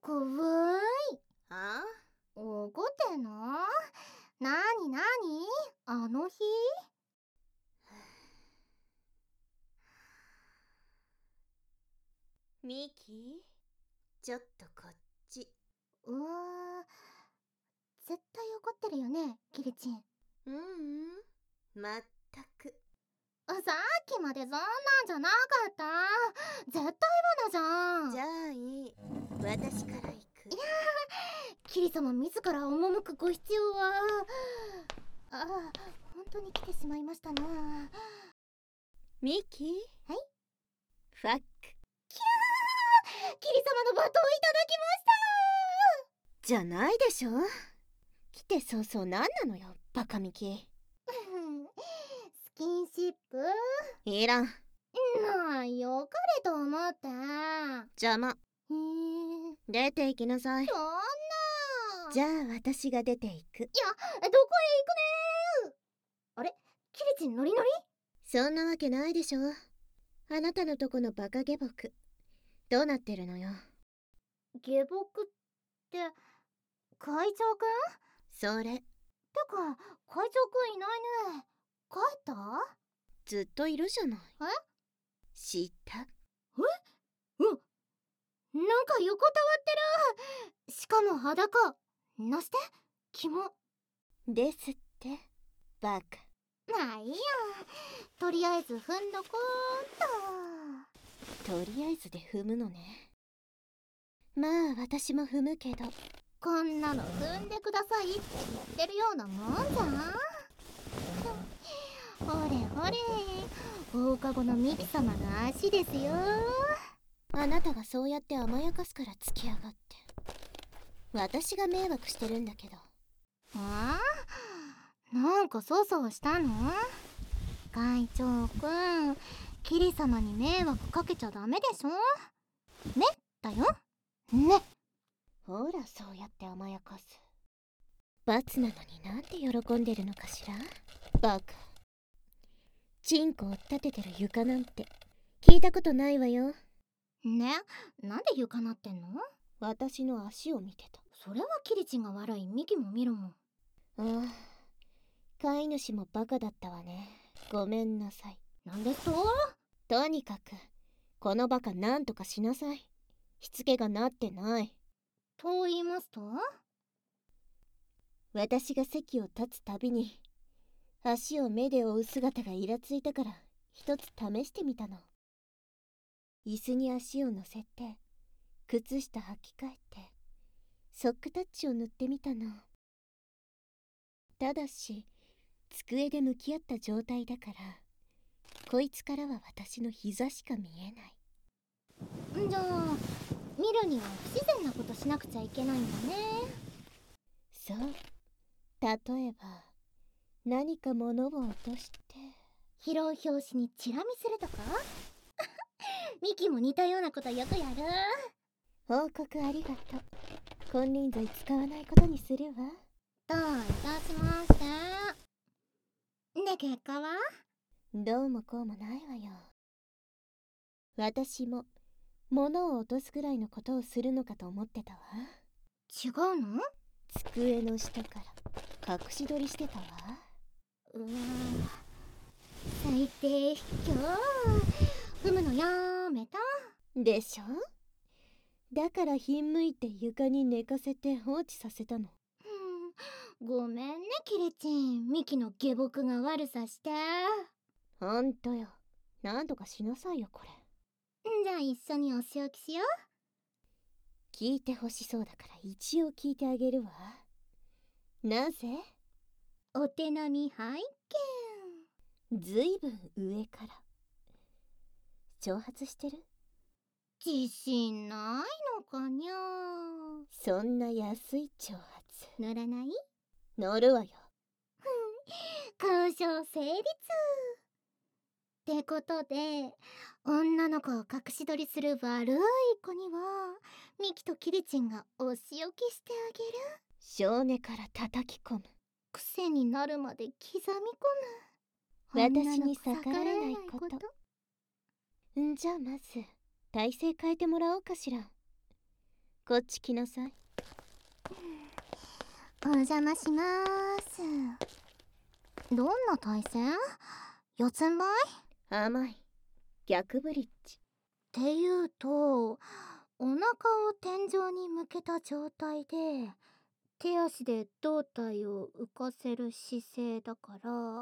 こぶい。 あ？ 怒ってんの？なになに？あの日？ ミキ、ちょっとこっち。 絶対怒ってるよね、キリチン。 まったく。 さっきまでそんなんじゃなかった。絶対罠じゃん。 じゃあいい。私から行く。 いやキリ様自ら赴くご必要は。本当に来てしまいましたな。 ミキ？ はい？ ファック。 キリ様の罵倒いただきました。 じゃないでしょ。来て早々何なのよ、バカミキ。 スキンシップ？ いらん。 よかれと思って。 邪魔。出て行きなさい。 そんな。 じゃあ私が出て行く。 いや、どこへ行くねー。あれ、キリチンノリノリ？ そんなわけないでしょ。あなたのとこのバカ下僕どうなってるのよ。 下僕って会長くん？ それ。 てか会長くんいないね。帰った？ ずっといるじゃない。知った？ なんか横たわってる。しかも裸。なして？キモ。 ですってバカ。 まあいいや、とりあえず踏んどことりあえずで踏むのね。まあ私も踏むけど。 こんなの踏んでくださいって言ってるようなもんじゃん。ほれほれ、放課後のミキ様の足ですよ。 あなたがそうやって甘やかすから付き上がって。私が迷惑してるんだけど。 なんか粗相したの？会長くん、キリ様に迷惑かけちゃダメでしょ。ねだよね。 ほらそうやって甘やかす。罰なのになんて喜んでるのかしら。バカ。チンコを立ててる床なんて聞いたことないわよ。 ね、なんで床なってんの？ 私の足を見てた。 それはキリチンが悪い。ミキも見るもん。 飼い主もバカだったわね。ごめんなさい。 なんですと？ とにかくこのバカなんとかしなさい。しつけがなってない。 と言いますと？ 私が席を立つたびに足を目で追う姿がイラついたから一つ試してみたの。椅子に足を乗せて靴下履き替えてソックタッチを塗ってみたの。ただし机で向き合った状態だからこいつからは私の膝しか見えない。 じゃあ見るには不自然なことしなくちゃいけないんだね。 そう。例えば何か物を落として拾う拍子にチラ見するとか？ミキも似たようなことよくやる。 報告ありがとう。金輪際使わないことにするわ。 どういたしまして。で、結果は？ どうもこうもないわよ。私も物を落とすぐらいのことをするのかと思ってたわ。 違うの？ 机の下から隠し撮りしてたわ。 最低。今日踏むのやめたでしょ。だからひんむいて床に寝かせて放置させたの。 ごめんねキリチン、ミキの下僕が悪さして。 ほんとよ。なんとかしなさいよこれ。 じゃあ一緒にお仕置きしよう。聞いてほしそうだから一応聞いてあげるわ。なぜ？ お手並み拝見。ずいぶん上から。挑発してる？ 自信ないのかにゃ。 そんな安い挑発乗らない？ 乗るわよ。 交渉成立ってことで、女の子を隠し撮りする悪い子にはミキとキリチンがお仕置きしてあげる。 少年から叩き込む。 癖になるまで刻み込む。私に逆らわないこと。じゃあまず体勢変えてもらおうかしら。 こっち来なさい。 お邪魔しまーす。どんな対戦？四つん這い？ 甘い逆ブリッジ。 っていうと、お腹を天井に向けた状態で手足で胴体を浮かせる姿勢だから、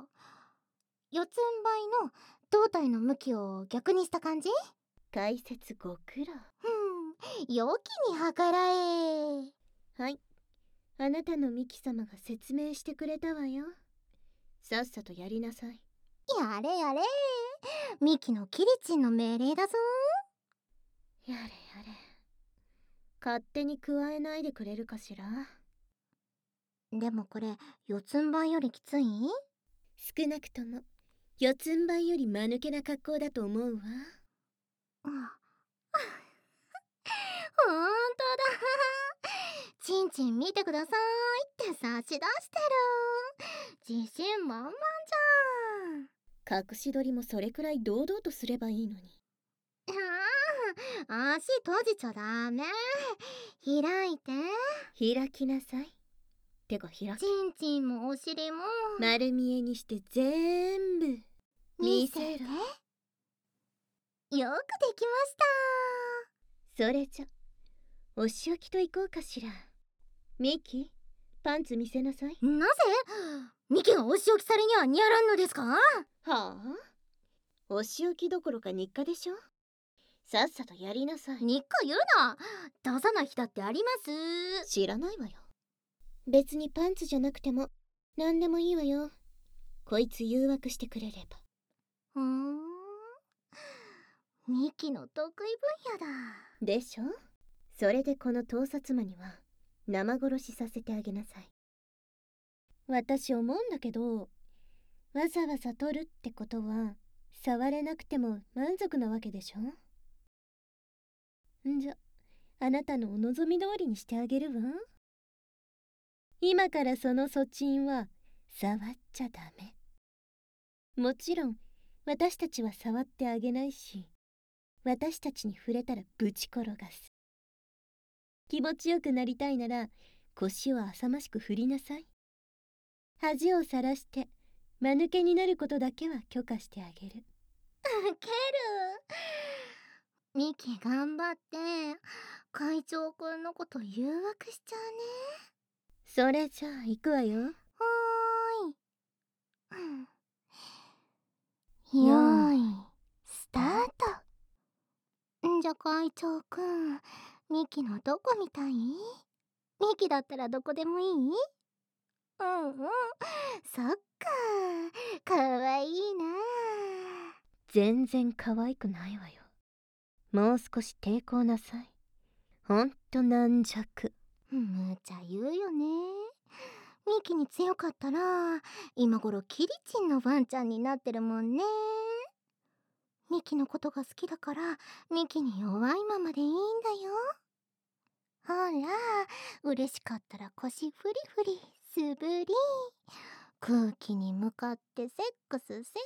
四つん這いの胴体の向きを逆にした感じ？ 解説ご苦労。 良きに計らえ。 はい、あなたのミキ様が説明してくれたわよ。さっさとやりなさい。 やれやれ、ミキのキリチンの命令だぞ。 やれやれ、勝手に加えないでくれるかしら。 でもこれ四つん這いよりきつい？ 少なくとも四つん這いより間抜けな格好だと思うわ。 ほんとだ。ちんちん見てくださいって差し出してる。自信満々じ隠し撮りもそれくらい堂々とすればいいのに。 ゃん。足閉じちゃダメ。開いて。 開きなさい。てか開き。 ちんちんもお尻も丸見えにして全部見せろ。 よくできました。 それじゃお仕置きといこうかしら。ミキ、パンツ見せなさい。 なぜミキがお仕置きされには似合らんのですか？ はあ、お仕置きどころか日課でしょ。さっさとやりなさい。 日課言うな。出さない日だってあります。 知らないわよ。別にパンツじゃなくても何でもいいわよ。こいつ誘惑してくれれば。 ミキの得意分野だ。 でしょ。それでこの盗撮魔には生殺しさせてあげなさい。私思うんだけど、わざわざ撮るってことは触れなくても満足なわけでしょ。んじゃ、あなたのお望み通りにしてあげるわ。今からその粗鎮は触っちゃダメ。もちろん私たちは触ってあげないし、私たちに触れたらぶち転がす。気持ちよくなりたいなら腰を浅ましく振りなさい。恥をさらして間抜けになることだけは許可してあげる。 ケル、ミキ頑張って会長くんのこと誘惑しちゃうね。 それじゃあ行くわよ。 はーい。よーい、スタート。じゃ会長くん、ミキのどこ見たい？ミキだったらどこでもいい？そっか、かわいいな。 全然可愛くないわよ。もう少し抵抗なさい。ほんと軟弱。 むちゃ言うよね。ミキに強かったら今頃キリチンのワンちゃんになってるもんね。ミキのことが好きだからミキに弱いままでいいんだよ。ほら、嬉しかったら腰フリフリ素振り、空気に向かってセックスセック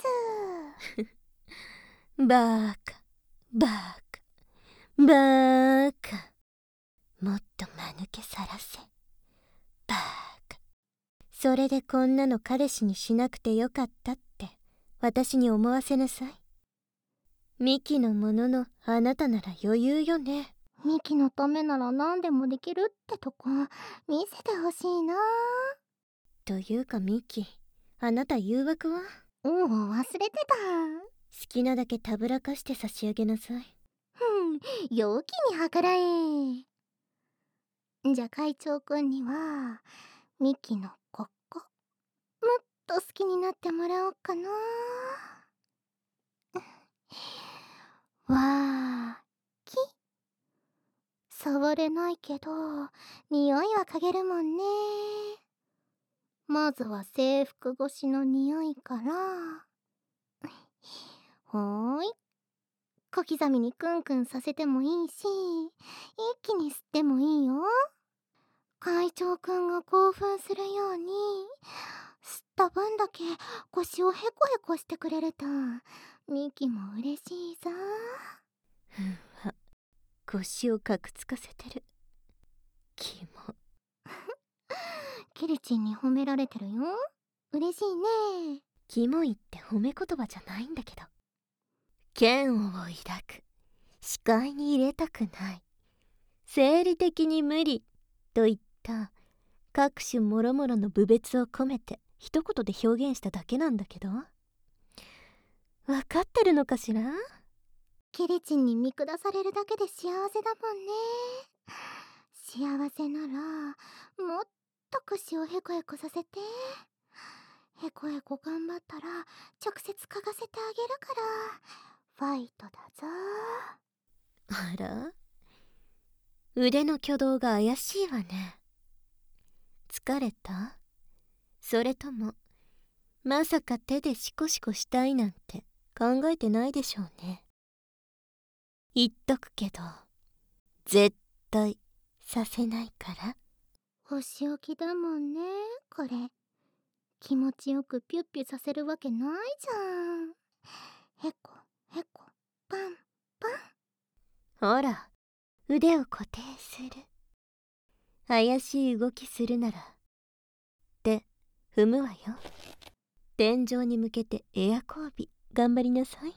ス。 バーカバーカバーカ。もっと間抜けさらせ。バーカ。それでこんなの彼氏にしなくてよかったって私に思わせなさい。ミキのもののあなたなら余裕よね。 ミキのためなら何でもできるってとこ見せてほしいな。 というかミキ、あなた誘惑は？ 忘れてた。 好きなだけたぶらかして差し上げなさい。 陽気に計らえ。じゃあ会長くんにはミキのここもっと好きになってもらおうかな。わーき、触れないけど匂いは嗅げるもんね。まずは制服越しの匂いから。ほーい、小刻みにクンクンさせてもいいし、一気に吸ってもいいよ。会長くんが興奮するように吸った分だけ腰をヘコヘコしてくれるとミキも嬉しいぞ。 ふんわ、 腰をかくつかせてる。キモ。 キリチンに褒められてるよ。嬉しいね。 キモいって褒め言葉じゃないんだけど、嫌悪を抱く、視界に入れたくない、生理的に無理といった各種もろもろの侮蔑を込めて一言で表現しただけなんだけど、分かってるのかしら？ キリチンに見下されるだけで幸せだもんね。幸せならもっと腰をへこへこさせて、へこへこ頑張ったら直接嗅がせてあげるからファイトだぞ。 あら、腕の挙動が怪しいわね。疲れた？それともまさか手でシコシコしたいなんて考えてないでしょうね。言っとくけど、絶対させないから。 お仕置きだもんね、これ。気持ちよくピュッピュさせるわけないじゃん。へこへこパンパン。 ほら、腕を固定する。怪しい動きするなら手踏むわよ。天井に向けてエア交尾頑張りなさい。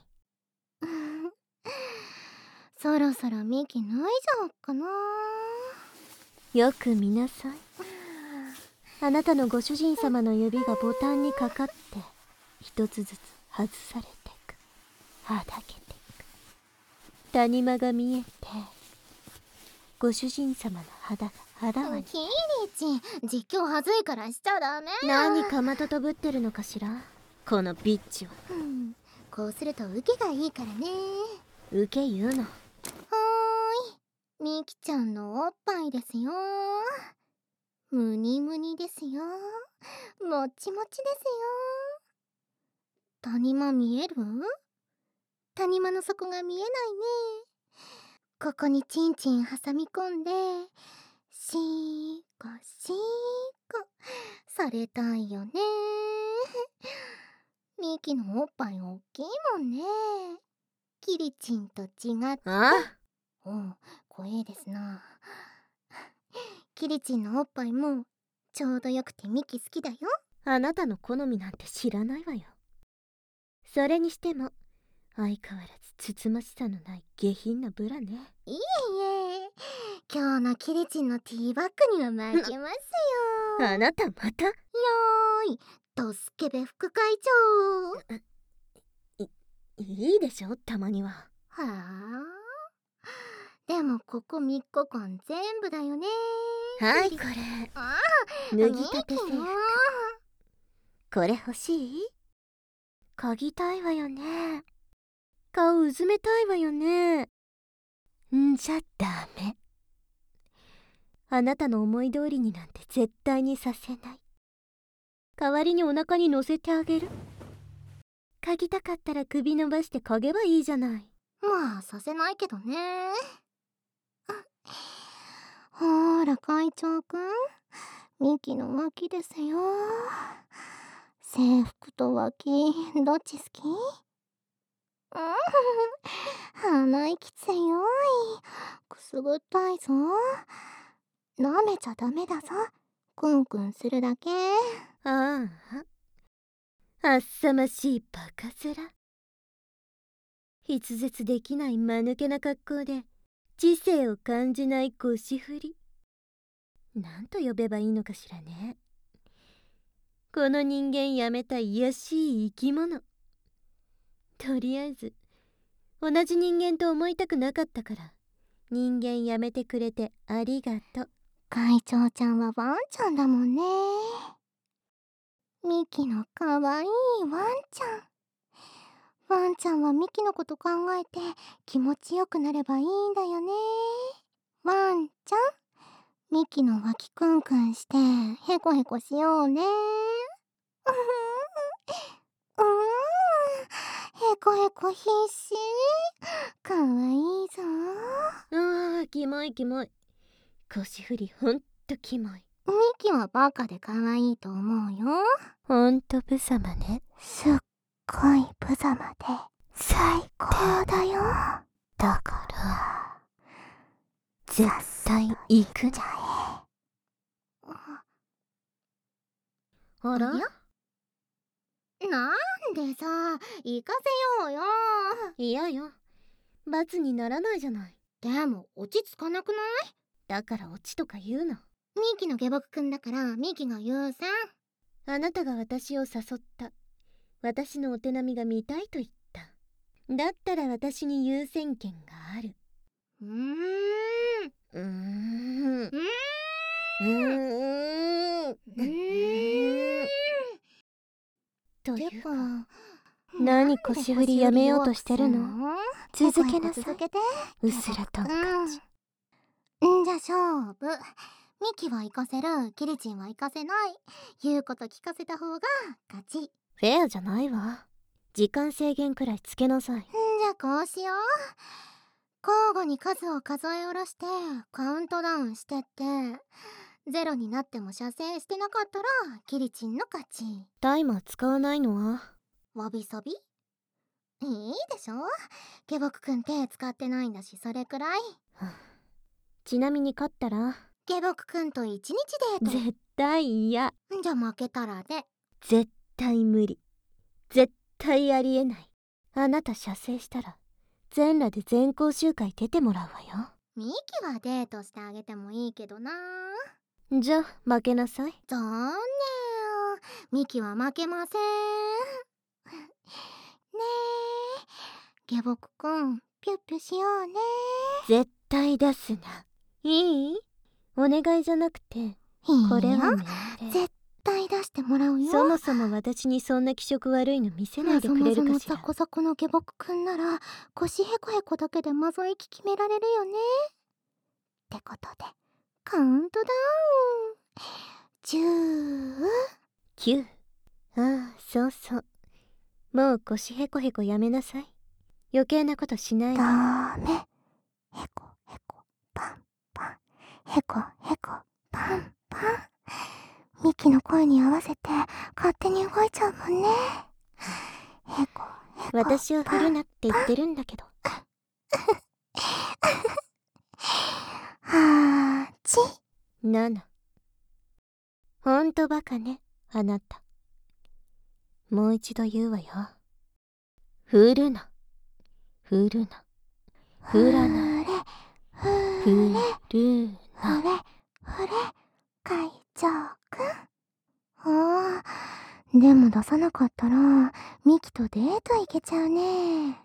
そろそろミキ脱いじゃおっかな。 よく見なさい。あなたのご主人様の指がボタンにかかって一つずつ外されてく、はだけてく。谷間が見えてご主人様の肌があらわに。 キリチン、実況はずいからしちゃダメ。 何かまたとぶってるのかしら、このビッチは。 こうすると受けがいいからね。 受け言うの？ はーい、ミキちゃんのおっぱいですよ。ムニムニですよ。もちもちですよ。谷間見える？谷間の底が見えないね。ここにチンチン挟み込んでシーコシーコされたいよね。ミキのおっぱい大きいもんね。キリチンと違って。 あおう、怖えですな。キリチンのおっぱいもちょうどよくてミキ好きだよ。 あなたの好みなんて知らないわよ。それにしても相変わらずつつましさのない下品なブラね。 いえいえ、今日のキリチンのティーバッグには負けますよ。 あなたまた？ よーい、ドスケベ副会長。 いいでしょ、たまには。 はあ、でもここ3日間全部だよね。 はい、これ脱ぎたて制服。これ欲しい？嗅ぎたいわよね。顔うずめたいわよね。んじゃダメ。あなたの思い通りになんて絶対にさせない。代わりにお腹に乗せてあげる。嗅ぎたかったら首伸ばして嗅げばいいじゃない。 まあさせないけどね。ほーら会長くん、ミキの脇ですよ。制服と脇どっち好き？鼻息強い。くすぐったいぞ。舐めちゃダメだぞ。クンクンするだけ。 ああ、あっさましいバカ面。筆舌できない間抜けな格好で知性を感じない腰振り。なんと呼べばいいのかしらね。この人間やめた卑しい生き物。とりあえず同じ人間と思いたくなかったから人間やめてくれてありがとう。 会長ちゃんはワンちゃんだもんね。ミキのかわいいワンちゃん。ワンちゃんはミキのこと考えて気持ちよくなればいいんだよね。ワンちゃん、ミキの脇クンクンしてヘコヘコしようね。ヘコヘコ必死。かわいいぞ。 ああ、キモいキモい。腰振りほんとキモい。 ミキはバカでかわいいと思うよ。 ほんとブサマね。 すっごい無様で最高だよ。だから絶対行くの。あら？ なんでさ、行かせようよ。 嫌よ。罰にならないじゃない。 でも落ち着かなくない？ だからオチとか言うの。 ミキの下僕くんだからミキが優先。 あなたが私を誘った。私のお手並みが見たいと言った。だったら私に優先権がある。 うーん。 うーん。 うーん。 というか、 何何腰振りやめようとしてるの？続けなさい。 続けて。 うすらとんかち。 じゃあ勝負。ミキは行かせる、キリチンは行かせない。言うこと聞かせた方が勝ち。 フェアじゃないわ。時間制限くらいつけなさい。 じゃあこうしよう。交互に数を数え下ろしてカウントダウンしてって、ゼロになっても射精してなかったらキリチンの勝ち。 タイマー使わないのは？ わびさび？いいでしょ。下僕くん手使ってないんだし、それくらい。 ちなみに勝ったら？ 下僕くんと一日デート。 絶対嫌。 じゃあ負けたらで。 絶対無理。絶対ありえない。あなた射精したら全裸で全校集会出てもらうわよ。 ミキはデートしてあげてもいいけどな。 じゃあ負けなさい。 残念。ミキは負けません。ねえ、下僕くん、ピュッピュしようね。 絶対出すな。いい？お願いじゃなくて、 いいよ。 これは命令。 絶対出してもらうよ。 そもそも私にそんな気色悪いの見せないでくれるかしら。 そもそもザコザコの下僕くんなら腰へこへこだけでマゾ息決められるよね。ってことでカウントダウン。10、 9。ああ、そうそう。もう腰へこへこやめなさい。余計なことしないで。 ダメ。へこへこパンパン。へこへこパンパン。ミキの声に合わせて勝手に動いちゃうもんね。へこへこ。 私を振るなって言ってるんだけど。7。ほんとバカね、あなた。もう一度言うわよ。振るな。振るな。振らない。振るな。 ふれ、会長くん。ああ、でも出さなかったらミキとデート行けちゃうね。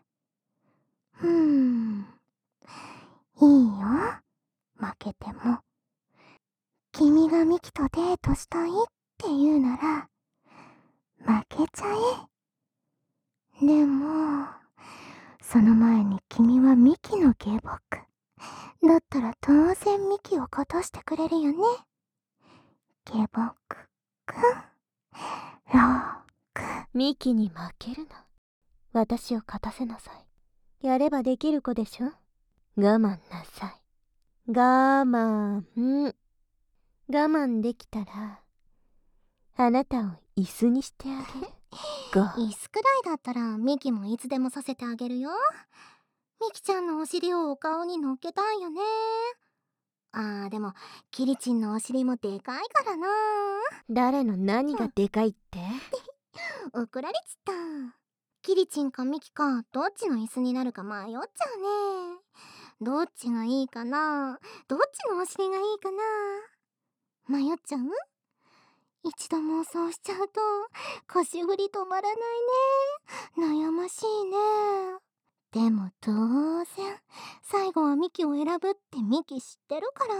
いいよ、負けても。君がミキとデートしたいって言うなら負けちゃえ。でもその前に君はミキの下僕だったら当然ミキを勝たしてくれるよね。下僕くん、ローク。 ミキに負けるな。私を勝たせなさい。やればできる子でしょ。我慢なさい。我慢。我慢できたらあなたを椅子にしてあげる。 椅子くらいだったらミキもいつでもさせてあげるよ。ミキちゃんのお尻をお顔に乗っけたいよね。でもキリチンのお尻もでかいからな。 誰の何がでかいって？ 怒られちった。キリチンかミキかどっちの椅子になるか迷っちゃうね。どっちがいいかな。どっちのお尻がいいかな。迷っちゃう？一度妄想しちゃうと腰振り止まらないね。悩ましいね。でも当然最後はミキを選ぶってミキ知ってるから、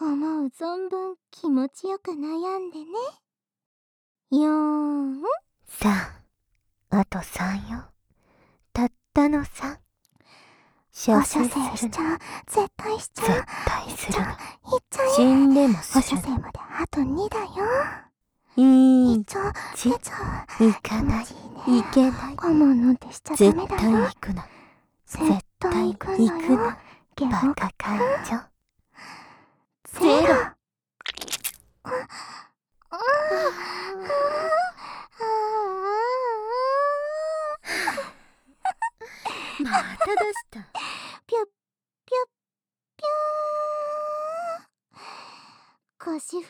思う存分気持ちよく悩んでね。 3。あと3よ。たったの3。射精するの。 絶対しちゃう。 絶対するの。 いっちゃえ。 死んでもするの。 お射精まであと2だよ。 いい。 出ちゃう。 行かない。行けない。 我慢なんてしちゃダ絶メだよ。 対行くな。絶対行くな。バカ会長。ゼロ。また出した。 ピュッピュッピュー。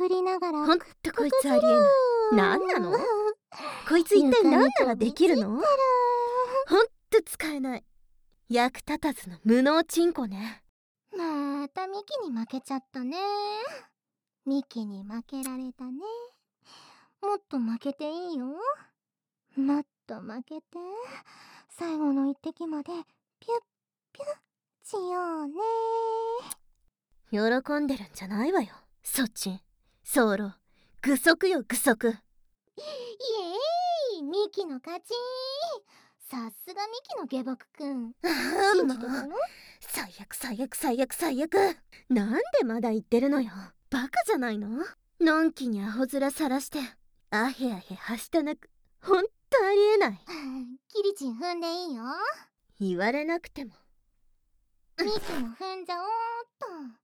振りながらほんとこいつありえない。なんなの？こいつ一体何ならできるの？ほんと使えない。役立たずの無能チンコね。 またミキに負けちゃったね。ミキに負けられたね。もっと負けていいよ。もっと負けて、最後の一滴までピュッピュッしようね。 喜んでるんじゃないわよ、そっち。ソロ具足よ、具足。 イエーイ、ミキの勝ち。さすがミキの下僕くん。信じてたの？ 最悪最悪最悪最悪。なんでまだ言ってるのよ。バカじゃないの？のんきにアホ面さらしてアヘアヘはしたなく、ほんとありえない。 キリチン踏んでいいよ。 言われなくても。 ミキも踏んじゃおうっと。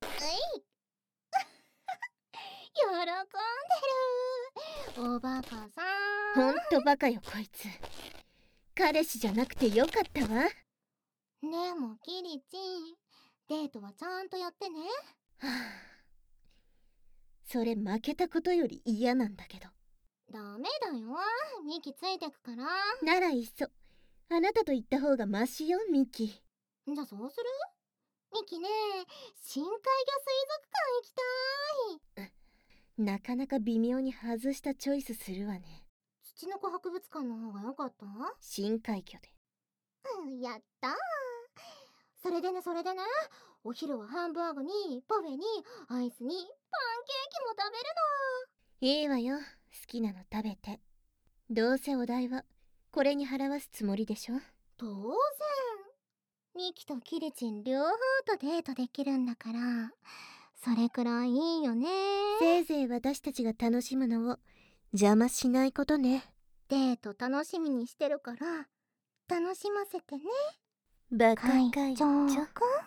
喜んでる。おバカさん。 ほんとバカよこいつ。彼氏じゃなくてよかったわ。 でもキリチン、デートはちゃんとやってね。 はあ、それ負けたことより嫌なんだけど。 ダメだよ、ミキついてくから。 ならいっそあなたと言った方がマシよ、ミキ。 じゃあそうする？ミキね、深海魚水族館行きたい。 なかなか微妙に外したチョイスするわね。 土の子博物館の方が良かった？ 深海魚で。 やったー。それでね、お昼はハンバーグにパフェにアイスにパンケーキも食べるの。 いいわよ、好きなの食べて。どうせお代はこれに払わすつもりでしょ。 当然。ミキとキリチン両方とデートできるんだから、それくらいいいよね。 せいぜい私たちが楽しむのを邪魔しないことね。 デート楽しみにしてるから楽しませてね、 バカ会長。 会長くん。